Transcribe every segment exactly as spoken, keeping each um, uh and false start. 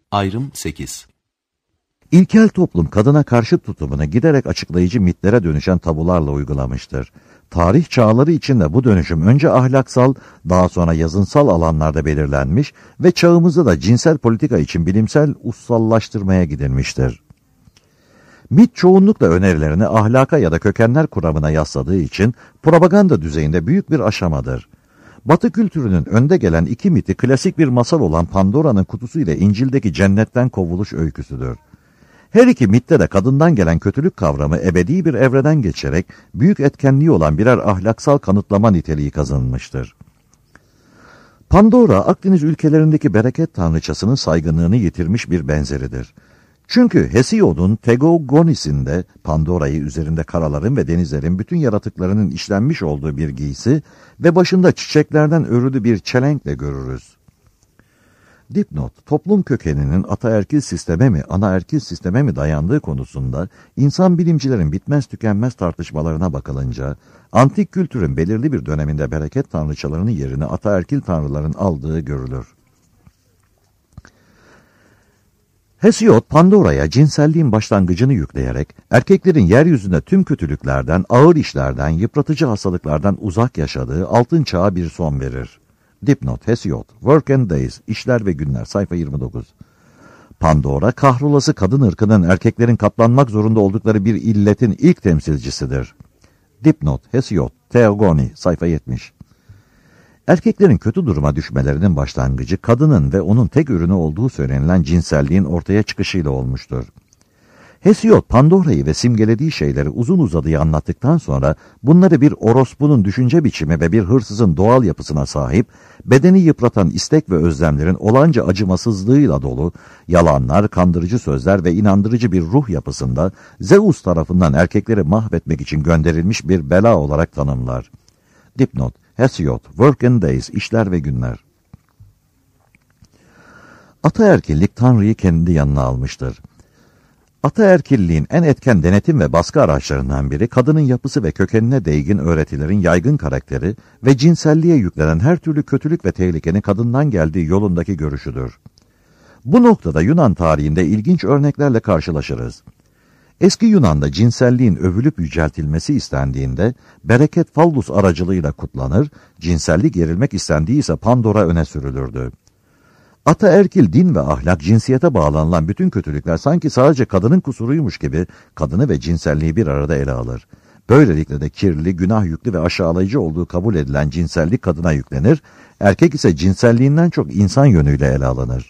Ayrım sekiz. İlkel toplum kadına karşı tutumunu giderek açıklayıcı mitlere dönüşen tabularla uygulamıştır. Tarih çağları içinde bu dönüşüm önce ahlaksal, daha sonra yazınsal alanlarda belirlenmiş ve çağımızda da cinsel politika için bilimsel ussallaştırmaya gidilmiştir. Mit çoğunlukla önerilerini ahlaka ya da kökenler kuramına yasladığı için propaganda düzeyinde büyük bir aşamadır. Batı kültürünün önde gelen iki miti klasik bir masal olan Pandora'nın kutusu ile İncil'deki cennetten kovuluş öyküsüdür. Her iki mitte de kadından gelen kötülük kavramı ebedi bir evreden geçerek büyük etkenliği olan birer ahlaksal kanıtlama niteliği kazanmıştır. Pandora, Akdeniz ülkelerindeki bereket tanrıçasının saygınlığını yitirmiş bir benzeridir. Çünkü Hesiod'un Tegogonis'inde Pandora'yı üzerinde karaların ve denizlerin bütün yaratıklarının işlenmiş olduğu bir giysi ve başında çiçeklerden örülü bir çelenkle görürüz. Dipnot, toplum kökeninin ataerkil sisteme mi, anaerkil sisteme mi dayandığı konusunda insan bilimcilerin bitmez tükenmez tartışmalarına bakılınca, antik kültürün belirli bir döneminde bereket tanrıçalarının yerini ataerkil tanrıların aldığı görülür. Hesiod, Pandora'ya cinselliğin başlangıcını yükleyerek, erkeklerin yeryüzünde tüm kötülüklerden, ağır işlerden, yıpratıcı hastalıklardan uzak yaşadığı altın çağa bir son verir. Dipnot, Hesiod, Work and Days, İşler ve Günler, sayfa yirmi dokuz. Pandora, kahrolası kadın ırkının erkeklerin katlanmak zorunda oldukları bir illetin ilk temsilcisidir. Dipnot, Hesiod, Theogony, sayfa yetmiş. Erkeklerin kötü duruma düşmelerinin başlangıcı, kadının ve onun tek ürünü olduğu söylenilen cinselliğin ortaya çıkışıyla olmuştur. Hesiod, Pandora'yı ve simgelediği şeyleri uzun uzadıya anlattıktan sonra, bunları bir orospunun düşünce biçimi ve bir hırsızın doğal yapısına sahip, bedeni yıpratan istek ve özlemlerin olanca acımasızlığıyla dolu, yalanlar, kandırıcı sözler ve inandırıcı bir ruh yapısında, Zeus tarafından erkekleri mahvetmek için gönderilmiş bir bela olarak tanımlar. Dipnot, Hesiod, Work and Days, İşler ve Günler. Ataerkillik Tanrı'yı kendi yanına almıştır. Ataerkilliğin en etken denetim ve baskı araçlarından biri, kadının yapısı ve kökenine değgin öğretilerin yaygın karakteri ve cinselliğe yüklenen her türlü kötülük ve tehlikenin kadından geldiği yolundaki görüşüdür. Bu noktada Yunan tarihinde ilginç örneklerle karşılaşırız. Eski Yunan'da cinselliğin övülüp yüceltilmesi istendiğinde, bereket fallus aracılığıyla kutlanır, cinsellik yerilmek istendiği ise Pandora öne sürülürdü. Ataerkil din ve ahlak, cinsiyete bağlanılan bütün kötülükler sanki sadece kadının kusuruymuş gibi kadını ve cinselliği bir arada ele alır. Böylelikle de kirli, günah yüklü ve aşağılayıcı olduğu kabul edilen cinsellik kadına yüklenir, erkek ise cinselliğinden çok insan yönüyle ele alınır.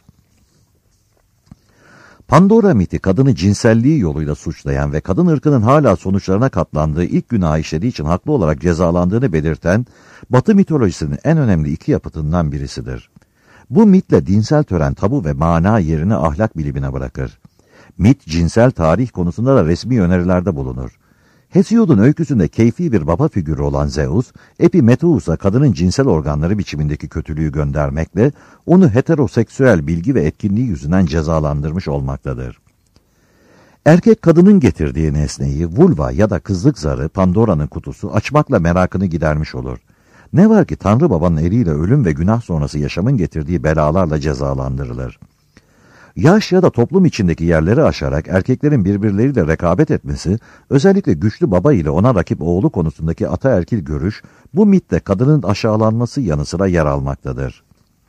Pandora miti, kadını cinselliği yoluyla suçlayan ve kadın ırkının hala sonuçlarına katlandığı ilk günah işlediği için haklı olarak cezalandığını belirten, Batı mitolojisinin en önemli iki yapıtından birisidir. Bu mitle dinsel tören tabu ve mana yerini ahlak bilimine bırakır. Mit, cinsel tarih konusunda da resmi önerilerde bulunur. Hesiod'un öyküsünde keyfi bir baba figürü olan Zeus, Epimetheus'a kadının cinsel organları biçimindeki kötülüğü göndermekle, onu heteroseksüel bilgi ve etkinliği yüzünden cezalandırmış olmaktadır. Erkek kadının getirdiği nesneyi, vulva ya da kızlık zarı, Pandora'nın kutusu, açmakla merakını gidermiş olur. Ne var ki Tanrı Baba'nın eliyle ölüm ve günah sonrası yaşamın getirdiği belalarla cezalandırılır. Yaş ya da toplum içindeki yerleri aşarak erkeklerin birbirleriyle rekabet etmesi, özellikle güçlü baba ile ona rakip oğlu konusundaki ataerkil görüş, bu mitte kadının aşağılanması yanı sıra yer almaktadır.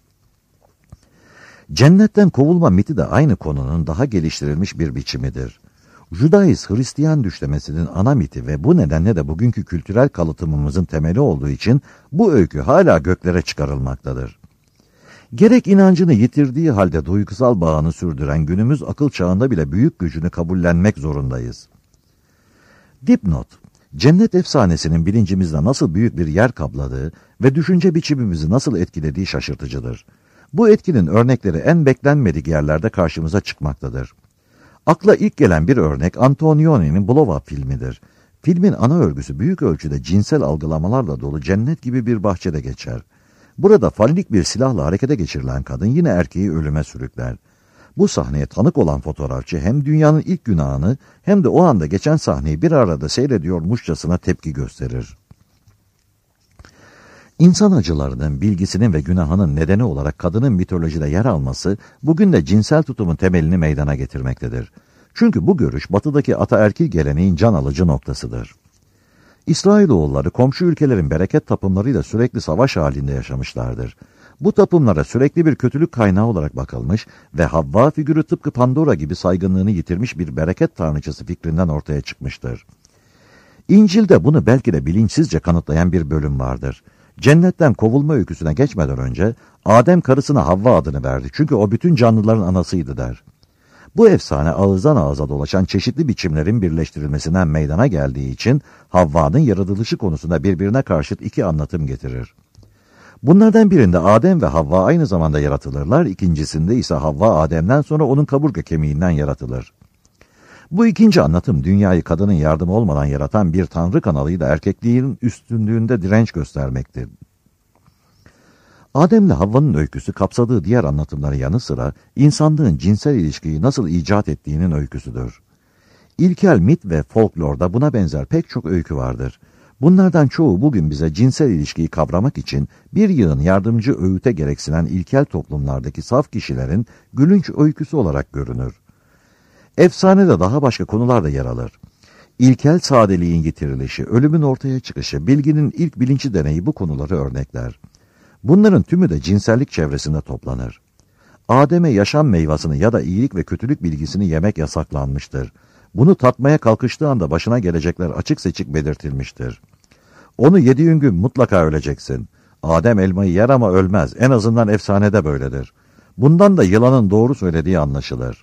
Cennetten kovulma miti de aynı konunun daha geliştirilmiş bir biçimidir. Judaizm Hristiyan düşlemesinin ana miti ve bu nedenle de bugünkü kültürel kalıtımımızın temeli olduğu için bu öykü hala göklere çıkarılmaktadır. Gerek inancını yitirdiği halde duygusal bağını sürdüren günümüz akıl çağında bile büyük gücünü kabullenmek zorundayız. Dipnot, cennet efsanesinin bilincimizde nasıl büyük bir yer kapladığı ve düşünce biçimimizi nasıl etkilediği şaşırtıcıdır. Bu etkinin örnekleri en beklenmedik yerlerde karşımıza çıkmaktadır. Akla ilk gelen bir örnek Antonioni'nin Blow Up filmidir. Filmin ana örgüsü büyük ölçüde cinsel algılamalarla dolu cennet gibi bir bahçede geçer. Burada fallik bir silahla harekete geçirilen kadın yine erkeği ölüme sürükler. Bu sahneye tanık olan fotoğrafçı hem dünyanın ilk günahını hem de o anda geçen sahneyi bir arada seyrediyormuşçasına tepki gösterir. İnsan acılarının, bilgisinin ve günahının nedeni olarak kadının mitolojide yer alması, bugün de cinsel tutumun temelini meydana getirmektedir. Çünkü bu görüş, batıdaki ataerkil geleneğin can alıcı noktasıdır. İsrailoğulları komşu ülkelerin bereket tapımlarıyla sürekli savaş halinde yaşamışlardır. Bu tapımlara sürekli bir kötülük kaynağı olarak bakılmış ve Havva figürü tıpkı Pandora gibi saygınlığını yitirmiş bir bereket tanrıçası fikrinden ortaya çıkmıştır. İncil'de bunu belki de bilinçsizce kanıtlayan bir bölüm vardır. Cennetten kovulma öyküsüne geçmeden önce Adem karısına Havva adını verdi çünkü o bütün canlıların anasıydı der. Bu efsane ağızdan ağıza dolaşan çeşitli biçimlerin birleştirilmesinden meydana geldiği için Havva'nın yaratılışı konusunda birbirine karşıt iki anlatım getirir. Bunlardan birinde Adem ve Havva aynı zamanda yaratılırlar, ikincisinde ise Havva Adem'den sonra onun kaburga kemiğinden yaratılır. Bu ikinci anlatım dünyayı kadının yardımı olmadan yaratan bir tanrı kanalıyla erkekliğin üstünlüğünde direnç göstermektir. Adem'le Havva'nın öyküsü kapsadığı diğer anlatımların yanı sıra insanlığın cinsel ilişkiyi nasıl icat ettiğinin öyküsüdür. İlkel mit ve folklorda buna benzer pek çok öykü vardır. Bunlardan çoğu bugün bize cinsel ilişkiyi kavramak için bir yığın yardımcı öğüte gereksilen ilkel toplumlardaki saf kişilerin gülünç öyküsü olarak görünür. Efsanede daha başka konular da yer alır. İlkel sadeliğin getirilişi, ölümün ortaya çıkışı, bilginin ilk bilinçli deneyi bu konuları örnekler. Bunların tümü de cinsellik çevresinde toplanır. Adem'e yaşam meyvasını ya da iyilik ve kötülük bilgisini yemek yasaklanmıştır. Bunu tatmaya kalkıştığı anda başına gelecekler açık seçik belirtilmiştir. Onu yediğin gün mutlaka öleceksin. Adem elmayı yer ama ölmez. En azından efsanede böyledir. Bundan da yılanın doğru söylediği anlaşılır.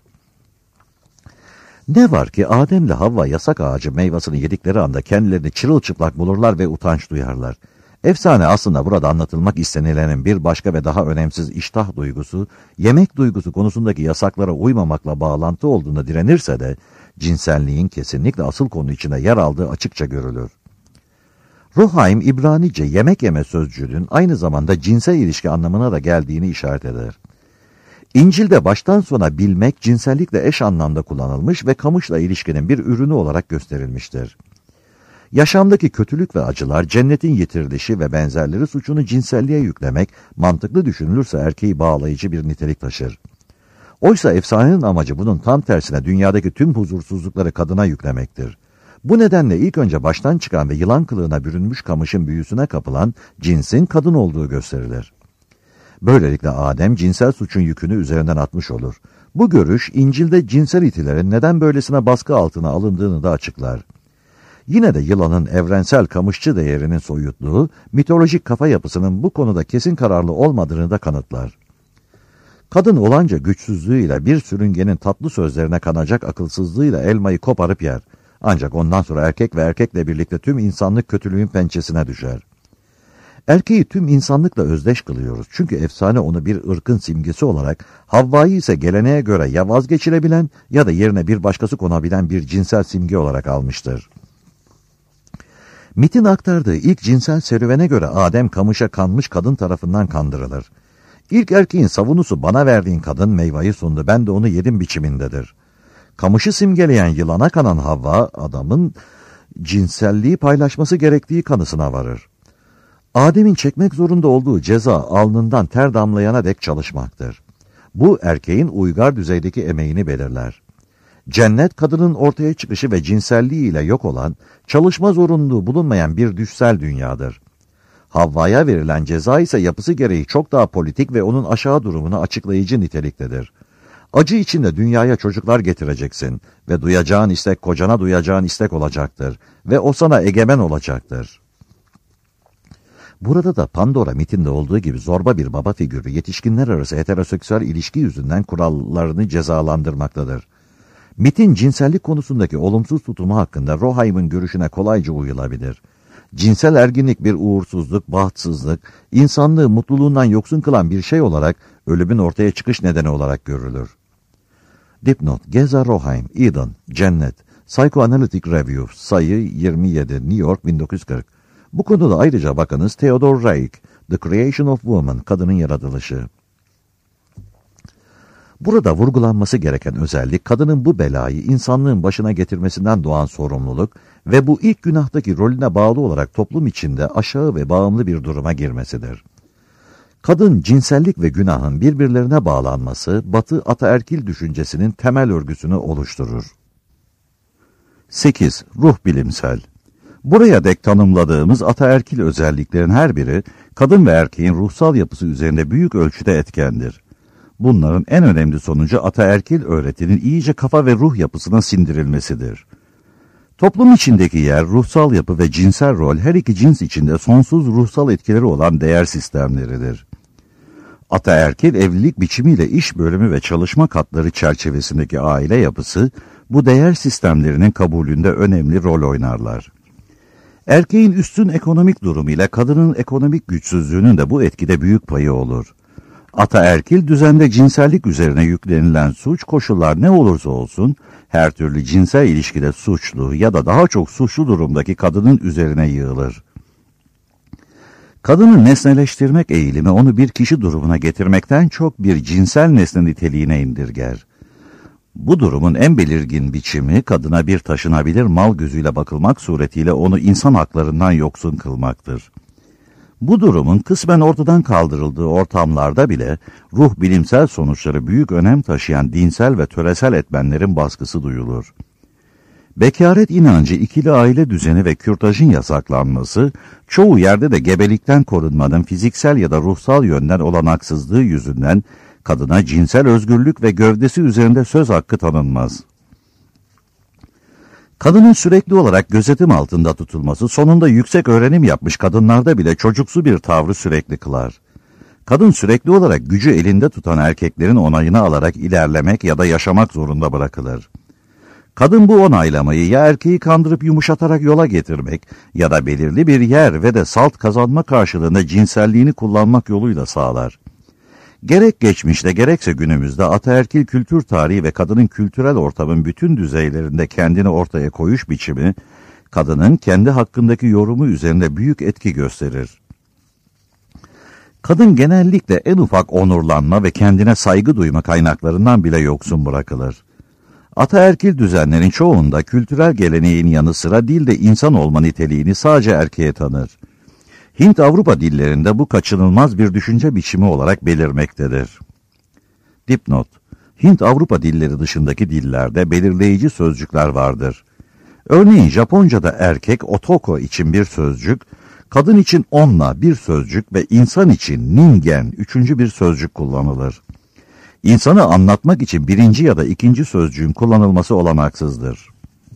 Ne var ki Adem'le Havva yasak ağacı meyvasını yedikleri anda kendilerini çırılçıplak bulurlar ve utanç duyarlar. Efsane aslında burada anlatılmak istenilenin bir başka ve daha önemsiz iştah duygusu, yemek duygusu konusundaki yasaklara uymamakla bağlantı olduğuna direnirse de, cinselliğin kesinlikle asıl konu içinde yer aldığı açıkça görülür. Rohaim, İbranice yemek yeme sözcüğünün aynı zamanda cinsel ilişki anlamına da geldiğini işaret eder. İncil'de baştan sona bilmek cinsellikle eş anlamda kullanılmış ve kamışla ilişkinin bir ürünü olarak gösterilmiştir. Yaşamdaki kötülük ve acılar, cennetin yitirilişi ve benzerleri suçunu cinselliğe yüklemek, mantıklı düşünülürse erkeği bağlayıcı bir nitelik taşır. Oysa efsanenin amacı bunun tam tersine dünyadaki tüm huzursuzlukları kadına yüklemektir. Bu nedenle ilk önce baştan çıkan ve yılan kılığına bürünmüş kamışın büyüsüne kapılan cinsin kadın olduğu gösterilir. Böylelikle Adem cinsel suçun yükünü üzerinden atmış olur. Bu görüş İncil'de cinsel itilerin neden böylesine baskı altına alındığını da açıklar. Yine de yılanın evrensel kamışçı değerinin soyutluğu, mitolojik kafa yapısının bu konuda kesin kararlı olmadığını da kanıtlar. Kadın olanca güçsüzlüğüyle bir sürüngenin tatlı sözlerine kanacak akılsızlığıyla elmayı koparıp yer. Ancak ondan sonra erkek ve erkekle birlikte tüm insanlık kötülüğün pençesine düşer. Erkeği tüm insanlıkla özdeş kılıyoruz. Çünkü efsane onu bir ırkın simgesi olarak, Havva'yı ise geleneğe göre ya vazgeçilebilen ya da yerine bir başkası konabilen bir cinsel simge olarak almıştır. Mitin aktardığı ilk cinsel serüvene göre Adem kamışa kanmış kadın tarafından kandırılır. İlk erkeğin savunusu bana verdiğin kadın meyveyi sundu, ben de onu yedim biçimindedir. Kamışı simgeleyen yılana kanan Havva, adamın cinselliği paylaşması gerektiği kanısına varır. Adem'in çekmek zorunda olduğu ceza alnından ter damlayana dek çalışmaktır. Bu erkeğin uygar düzeydeki emeğini belirler. Cennet kadının ortaya çıkışı ve cinselliğiyle yok olan, çalışma zorunluluğu bulunmayan bir düşsel dünyadır. Havva'ya verilen ceza ise yapısı gereği çok daha politik ve onun aşağı durumunu açıklayıcı niteliktedir. Acı içinde dünyaya çocuklar getireceksin ve duyacağın istek kocana duyacağın istek olacaktır ve o sana egemen olacaktır. Burada da Pandora mitinde olduğu gibi zorba bir baba figürü yetişkinler arası heteroseksüel ilişki yüzünden kurallarını cezalandırmaktadır. Mitin cinsellik konusundaki olumsuz tutumu hakkında Rohaim'in görüşüne kolayca uyulabilir. Cinsel erginlik bir uğursuzluk, bahtsızlık, insanlığı mutluluğundan yoksun kılan bir şey olarak ölümün ortaya çıkış nedeni olarak görülür. Dipnot: Geza Rohaim, Eden, Cennet, Psychoanalytic Review, sayı yirmi yedi, New York bin dokuz yüz kırk. Bu konuda ayrıca bakınız Theodore Reich, The Creation of Woman, Kadının Yaratılışı. Burada vurgulanması gereken özellik, kadının bu belayı insanlığın başına getirmesinden doğan sorumluluk ve bu ilk günahtaki rolüne bağlı olarak toplum içinde aşağı ve bağımlı bir duruma girmesidir. Kadın, cinsellik ve günahın birbirlerine bağlanması, Batı ataerkil düşüncesinin temel örgüsünü oluşturur. sekiz. Ruh bilimsel. Buraya dek tanımladığımız ataerkil özelliklerin her biri, kadın ve erkeğin ruhsal yapısı üzerinde büyük ölçüde etkendir. Bunların en önemli sonucu ataerkil öğretinin iyice kafa ve ruh yapısına sindirilmesidir. Toplum içindeki yer, ruhsal yapı ve cinsel rol her iki cins içinde sonsuz ruhsal etkileri olan değer sistemleridir. Ataerkil evlilik biçimiyle iş bölümü ve çalışma katları çerçevesindeki aile yapısı, bu değer sistemlerinin kabulünde önemli rol oynarlar. Erkeğin üstün ekonomik durumu ile kadının ekonomik güçsüzlüğünün de bu etkide büyük payı olur. Ataerkil düzende cinsellik üzerine yüklenilen suç koşullar ne olursa olsun, her türlü cinsel ilişkide suçlu ya da daha çok suçlu durumdaki kadının üzerine yığılır. Kadını nesneleştirmek eğilimi onu bir kişi durumuna getirmekten çok bir cinsel nesne niteliğine indirger. Bu durumun en belirgin biçimi, kadına bir taşınabilir mal gözüyle bakılmak suretiyle onu insan haklarından yoksun kılmaktır. Bu durumun kısmen ortadan kaldırıldığı ortamlarda bile ruh bilimsel sonuçları büyük önem taşıyan dinsel ve töresel etmenlerin baskısı duyulur. Bekaret inancı, ikili aile düzeni ve kürtajın yasaklanması, çoğu yerde de gebelikten korunmanın fiziksel ya da ruhsal yönden olanaksızlığı yüzünden kadına cinsel özgürlük ve gövdesi üzerinde söz hakkı tanınmaz. Kadının sürekli olarak gözetim altında tutulması, sonunda yüksek öğrenim yapmış kadınlarda bile çocuksu bir tavrı sürekli kılar. Kadın sürekli olarak gücü elinde tutan erkeklerin onayını alarak ilerlemek ya da yaşamak zorunda bırakılır. Kadın bu onaylamayı ya erkeği kandırıp yumuşatarak yola getirmek ya da belirli bir yer ve de salt kazanma karşılığında cinselliğini kullanmak yoluyla sağlar. Gerek geçmişte gerekse günümüzde ataerkil kültür tarihi ve kadının kültürel ortamın bütün düzeylerinde kendini ortaya koyuş biçimi, kadının kendi hakkındaki yorumu üzerinde büyük etki gösterir. Kadın genellikle en ufak onurlanma ve kendine saygı duyma kaynaklarından bile yoksun bırakılır. Ataerkil düzenlerin çoğunda kültürel geleneğin yanı sıra dil de insan olma niteliğini sadece erkeğe tanır. Hint-Avrupa dillerinde bu kaçınılmaz bir düşünce biçimi olarak belirmektedir. Dipnot: Hint-Avrupa dilleri dışındaki dillerde belirleyici sözcükler vardır. Örneğin Japonca'da erkek otoko için bir sözcük, kadın için onna bir sözcük ve insan için ningen üçüncü bir sözcük kullanılır. İnsanı anlatmak için birinci ya da ikinci sözcüğün kullanılması olanaksızdır.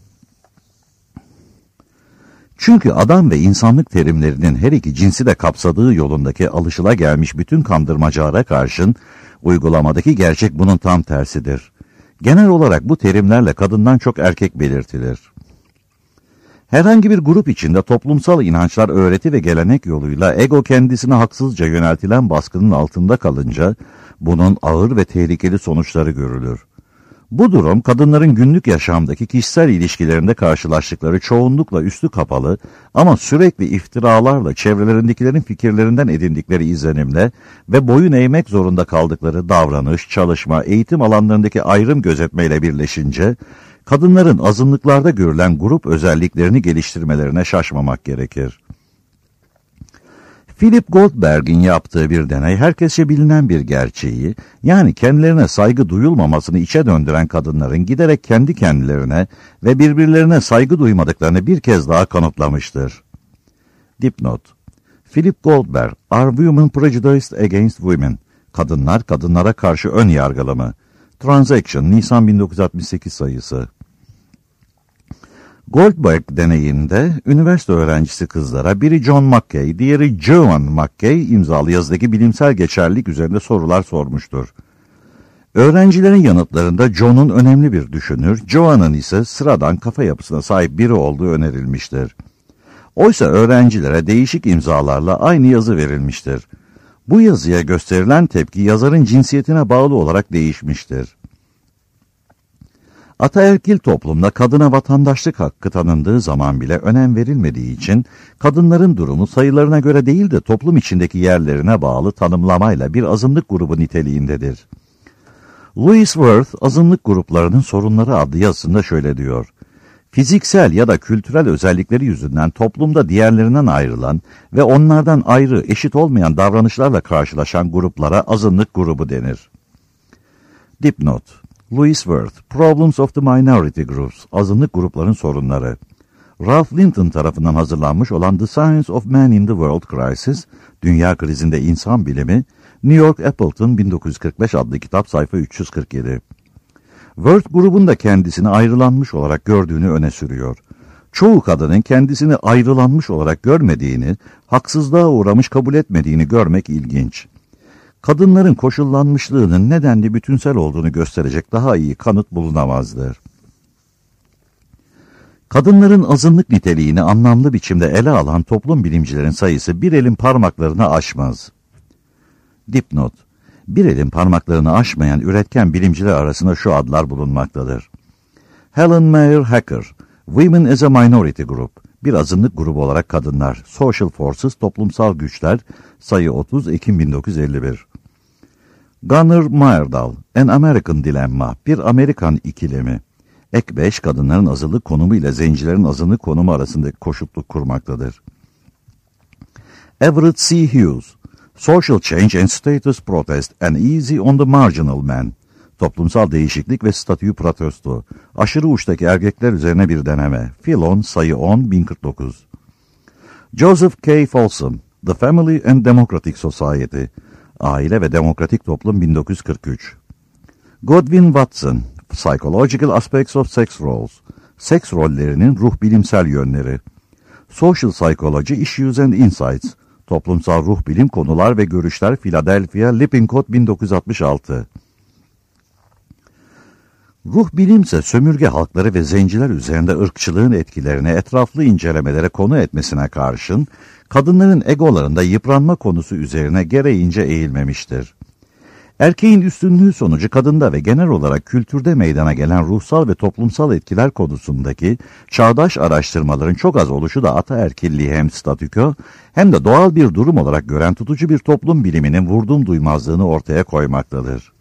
Çünkü adam ve insanlık terimlerinin her iki cinsi de kapsadığı yolundaki alışılagelmiş bütün kandırmacalara karşın, uygulamadaki gerçek bunun tam tersidir. Genel olarak bu terimlerle kadından çok erkek belirtilir. Herhangi bir grup içinde toplumsal inançlar, öğreti ve gelenek yoluyla ego kendisine haksızca yöneltilen baskının altında kalınca, bunun ağır ve tehlikeli sonuçları görülür. Bu durum, kadınların günlük yaşamdaki kişisel ilişkilerinde karşılaştıkları çoğunlukla üstü kapalı ama sürekli iftiralarla, çevrelerindekilerin fikirlerinden edindikleri izlenimle ve boyun eğmek zorunda kaldıkları davranış, çalışma, eğitim alanlarındaki ayrım gözetmeyle birleşince, kadınların azınlıklarda görülen grup özelliklerini geliştirmelerine şaşmamak gerekir. Philip Goldberg'in yaptığı bir deney, herkesçe bilinen bir gerçeği, yani kendilerine saygı duyulmamasını içe döndüren kadınların giderek kendi kendilerine ve birbirlerine saygı duymadıklarını bir kez daha kanıtlamıştır. Dipnot: Philip Goldberg, Are Women Prejudiced Against Women? Kadınlar, kadınlara karşı ön yargılı mı? Transaction, Nisan bin dokuz yüz altmış sekiz sayısı. Goldberg deneyinde üniversite öğrencisi kızlara biri John Mackay, diğeri Joan Mackay imzalı yazıdaki bilimsel geçerlilik üzerinde sorular sormuştur. Öğrencilerin yanıtlarında John'un önemli bir düşünür, Joan'ın ise sıradan kafa yapısına sahip biri olduğu önerilmiştir. Oysa öğrencilere değişik imzalarla aynı yazı verilmiştir. Bu yazıya gösterilen tepki yazarın cinsiyetine bağlı olarak değişmiştir. Ataerkil toplumda kadına vatandaşlık hakkı tanındığı zaman bile önem verilmediği için, kadınların durumu sayılarına göre değil de toplum içindeki yerlerine bağlı tanımlamayla bir azınlık grubu niteliğindedir. Louis Wirth, azınlık gruplarının sorunları adlı yazısında şöyle diyor. Fiziksel ya da kültürel özellikleri yüzünden toplumda diğerlerinden ayrılan ve onlardan ayrı, eşit olmayan davranışlarla karşılaşan gruplara azınlık grubu denir. Dipnot: Louis Wirth, Problems of the Minority Groups, azınlık grupların sorunları. Ralph Linton tarafından hazırlanmış olan The Science of Man in the World Crisis, Dünya Krizinde İnsan Bilimi, New York Appleton bin dokuz yüz kırk beş adlı kitap, sayfa üç yüz kırk yedi. Wirth grubun da kendisini ayrılanmış olarak gördüğünü öne sürüyor. Çoğu kadının kendisini ayrılanmış olarak görmediğini, haksızlığa uğramış kabul etmediğini görmek ilginç. Kadınların koşullanmışlığının nedenli bütünsel olduğunu gösterecek daha iyi kanıt bulunamazdır. Kadınların azınlık niteliğini anlamlı biçimde ele alan toplum bilimcilerin sayısı bir elin parmaklarını aşmaz. Dipnot: Bir elin parmaklarını aşmayan üretken bilimciler arasında şu adlar bulunmaktadır. Helen Mayer Hacker, Women as a Minority Group, bir azınlık grubu olarak kadınlar, Social Forces, toplumsal güçler, sayı otuz, Ekim bin dokuz yüz elli bir. Gunnar Myrdal, An American Dilemma, bir Amerikan ikilemi. Ek beş, kadınların azınlık konumu ile zencilerin azınlık konumu arasındaki koşutluk kurmaktadır. Everett C. Hughes, Social Change and Status Protest, An Easy on the Marginal Man, toplumsal değişiklik ve statü protesto, aşırı uçtaki erkekler üzerine bir deneme, Philon, sayı on, bin kırk dokuz. Joseph K. Folsom, The Family and Democratic Society, Aile ve Demokratik Toplum, bin dokuz yüz kırk üç. Godwin Watson, Psychological Aspects of Sex Roles, seks rollerinin ruh bilimsel yönleri. Social Psychology Issues and Insights, toplumsal ruh bilim konular ve görüşler, Philadelphia, Lippincott, bin dokuz yüz altmış altı. Ruh bilimse sömürge halkları ve zenciler üzerinde ırkçılığın etkilerini etraflı incelemelere konu etmesine karşın, kadınların egolarında yıpranma konusu üzerine gereğince eğilmemiştir. Erkeğin üstünlüğü sonucu kadında ve genel olarak kültürde meydana gelen ruhsal ve toplumsal etkiler konusundaki çağdaş araştırmaların çok az oluşu da ataerkilliği hem statüko hem de doğal bir durum olarak gören tutucu bir toplum biliminin vurdum duymazlığını ortaya koymaktadır.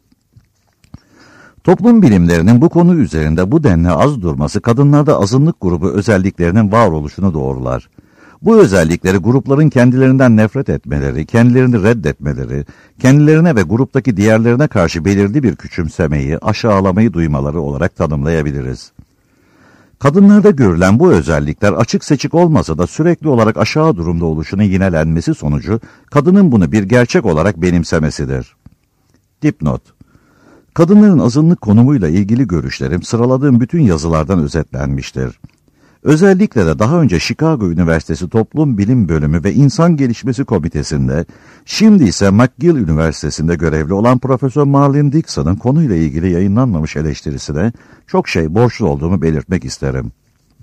Toplum bilimlerinin bu konu üzerinde bu denli az durması kadınlarda azınlık grubu özelliklerinin varoluşunu doğrular. Bu özellikleri grupların kendilerinden nefret etmeleri, kendilerini reddetmeleri, kendilerine ve gruptaki diğerlerine karşı belirli bir küçümsemeyi, aşağılamayı duymaları olarak tanımlayabiliriz. Kadınlarda görülen bu özellikler açık seçik olmasa da sürekli olarak aşağı durumda oluşunun yinelenmesi sonucu kadının bunu bir gerçek olarak benimsemesidir. Dipnot: Kadınların azınlık konumuyla ilgili görüşlerim sıraladığım bütün yazılardan özetlenmiştir. Özellikle de daha önce Chicago Üniversitesi Toplum Bilim Bölümü ve İnsan Gelişmesi Komitesi'nde, şimdi ise McGill Üniversitesi'nde görevli olan Profesör Marlene Dixon'ın konuyla ilgili yayınlanmamış eleştirisine çok şey borçlu olduğumu belirtmek isterim.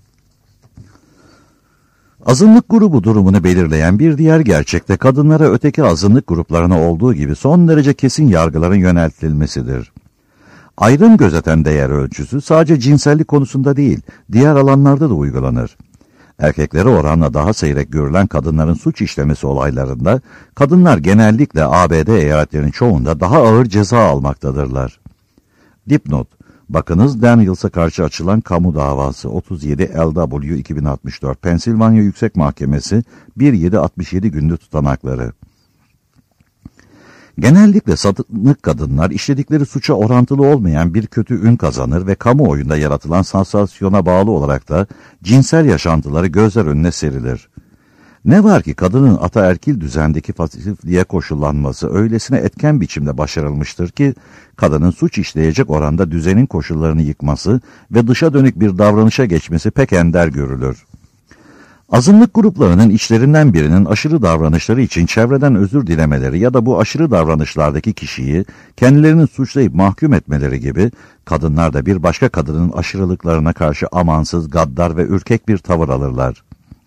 Azınlık grubu durumunu belirleyen bir diğer gerçek de kadınlara öteki azınlık gruplarına olduğu gibi son derece kesin yargıların yöneltilmesidir. Ayrım gözeten değer ölçüsü sadece cinsellik konusunda değil, diğer alanlarda da uygulanır. Erkeklere oranla daha seyrek görülen kadınların suç işlemesi olaylarında, kadınlar genellikle A B D eyaletlerinin çoğunda daha ağır ceza almaktadırlar. Dipnot: Bakınız Daniels'a karşı açılan kamu davası otuz yedi L W iki bin altmış dört, Pensilvanya Yüksek Mahkemesi bir yedi altmış yedi günlük tutanakları. Genellikle sapıklık kadınlar işledikleri suça orantılı olmayan bir kötü ün kazanır ve kamuoyunda yaratılan sansasyona bağlı olarak da cinsel yaşantıları gözler önüne serilir. Ne var ki kadının ataerkil düzendeki pasifliğe koşullanması öylesine etken biçimde başarılmıştır ki, kadının suç işleyecek oranda düzenin koşullarını yıkması ve dışa dönük bir davranışa geçmesi pek ender görülür. Azınlık gruplarının içlerinden birinin aşırı davranışları için çevreden özür dilemeleri ya da bu aşırı davranışlardaki kişiyi kendilerinin suçlayıp mahkum etmeleri gibi, kadınlar da bir başka kadının aşırılıklarına karşı amansız, gaddar ve ürkek bir tavır alırlar.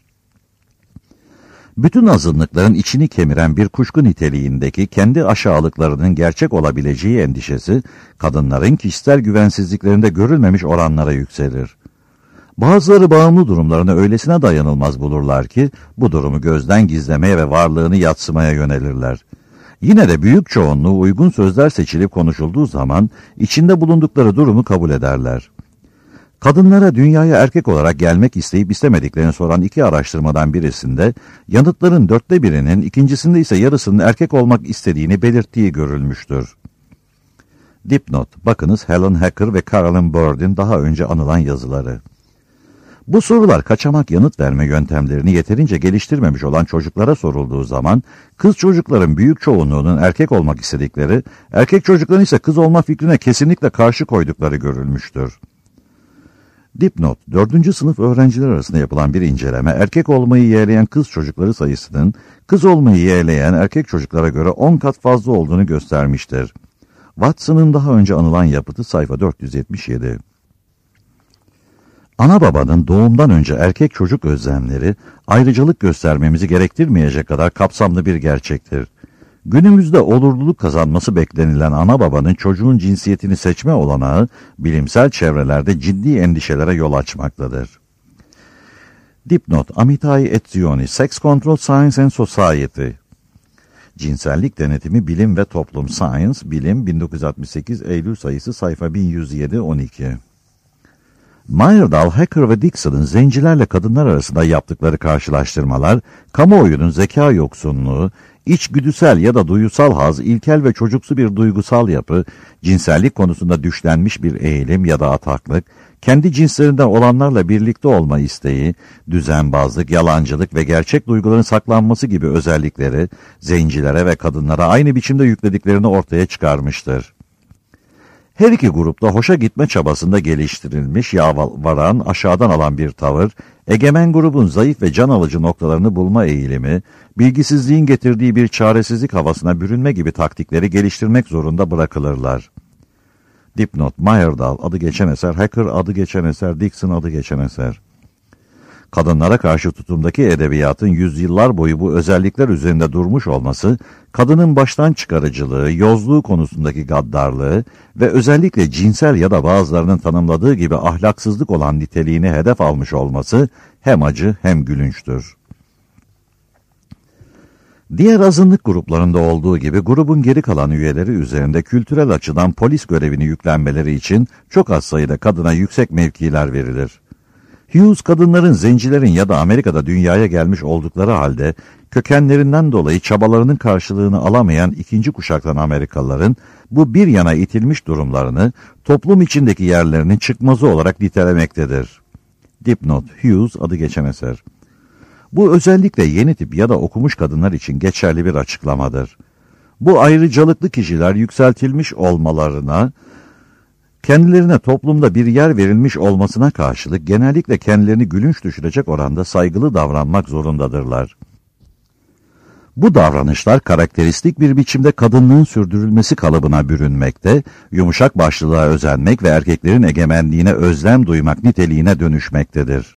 Bütün azınlıkların içini kemiren bir kuşku niteliğindeki kendi aşağılıklarının gerçek olabileceği endişesi, kadınların kişisel güvensizliklerinde görülmemiş oranlara yükselir. Bazıları bağımlı durumlarına öylesine dayanılmaz bulurlar ki, bu durumu gözden gizlemeye ve varlığını yadsımaya yönelirler. Yine de büyük çoğunluğu uygun sözler seçilip konuşulduğu zaman içinde bulundukları durumu kabul ederler. Kadınlara dünyaya erkek olarak gelmek isteyip istemediklerini soran iki araştırmadan birisinde yanıtların dörtte birinin, ikincisinde ise yarısının erkek olmak istediğini belirttiği görülmüştür. Dipnot, bakınız Helen Hacker ve Carolyn Bird'in daha önce anılan yazıları. Bu sorular kaçamak yanıt verme yöntemlerini yeterince geliştirmemiş olan çocuklara sorulduğu zaman, kız çocukların büyük çoğunluğunun erkek olmak istedikleri, erkek çocukların ise kız olma fikrine kesinlikle karşı koydukları görülmüştür. Dipnot, dördüncü sınıf öğrenciler arasında yapılan bir inceleme, erkek olmayı yeğleyen kız çocukları sayısının, kız olmayı yeğleyen erkek çocuklara göre on kat fazla olduğunu göstermiştir. Watson'ın daha önce anılan yapıtı sayfa dört yüz yetmiş yedi. Ana babanın doğumdan önce erkek çocuk özlemleri, ayrıcalık göstermemizi gerektirmeyecek kadar kapsamlı bir gerçektir. Günümüzde olurluluk kazanması beklenilen ana babanın çocuğun cinsiyetini seçme olanağı, bilimsel çevrelerde ciddi endişelere yol açmaktadır. Dipnot, Amitai Etzioni, Sex Control Science and Society. Cinsellik Denetimi Bilim ve Toplum, Science, Bilim, bin dokuz yüz altmış sekiz, Eylül sayısı, sayfa bin yüz yedi on iki. Myerdal, Hacker ve Dixon'ın zencilerle kadınlar arasında yaptıkları karşılaştırmalar, kamuoyunun zeka yoksunluğu, içgüdüsel ya da duyusal haz, ilkel ve çocuksu bir duygusal yapı, cinsellik konusunda düşlenmiş bir eğilim ya da ataklık, kendi cinslerinden olanlarla birlikte olma isteği, düzenbazlık, yalancılık ve gerçek duyguların saklanması gibi özellikleri, zencilere ve kadınlara aynı biçimde yüklediklerini ortaya çıkarmıştır. Her iki grupta hoşa gitme çabasında geliştirilmiş, yalvaran, aşağıdan alan bir tavır, egemen grubun zayıf ve can alıcı noktalarını bulma eğilimi, bilgisizliğin getirdiği bir çaresizlik havasına bürünme gibi taktikleri geliştirmek zorunda bırakılırlar. Dipnot, Myerdal adı geçen eser, Hacker adı geçen eser, Dixon adı geçen eser. Kadınlara karşı tutumdaki edebiyatın yüzyıllar boyu bu özellikler üzerinde durmuş olması, kadının baştan çıkarıcılığı, yozluğu konusundaki gaddarlığı ve özellikle cinsel ya da bazılarının tanımladığı gibi ahlaksızlık olan niteliğini hedef almış olması hem acı hem gülünçtür. Diğer azınlık gruplarında olduğu gibi grubun geri kalan üyeleri üzerinde kültürel açıdan polis görevini yüklenmeleri için çok az sayıda kadına yüksek mevkiler verilir. Hughes, kadınların zencilerin ya da Amerika'da dünyaya gelmiş oldukları halde kökenlerinden dolayı çabalarının karşılığını alamayan ikinci kuşaktan Amerikalıların bu bir yana itilmiş durumlarını toplum içindeki yerlerinin çıkmazı olarak nitelemektedir. Dipnot, Hughes adı geçen eser. Bu özellikle yeni tip ya da okumuş kadınlar için geçerli bir açıklamadır. Bu ayrıcalıklı kişiler yükseltilmiş olmalarına, kendilerine toplumda bir yer verilmiş olmasına karşılık genellikle kendilerini gülünç düşürecek oranda saygılı davranmak zorundadırlar. Bu davranışlar karakteristik bir biçimde kadınlığın sürdürülmesi kalıbına bürünmekte, yumuşak başlılığa özenmek ve erkeklerin egemenliğine özlem duymak niteliğine dönüşmektedir.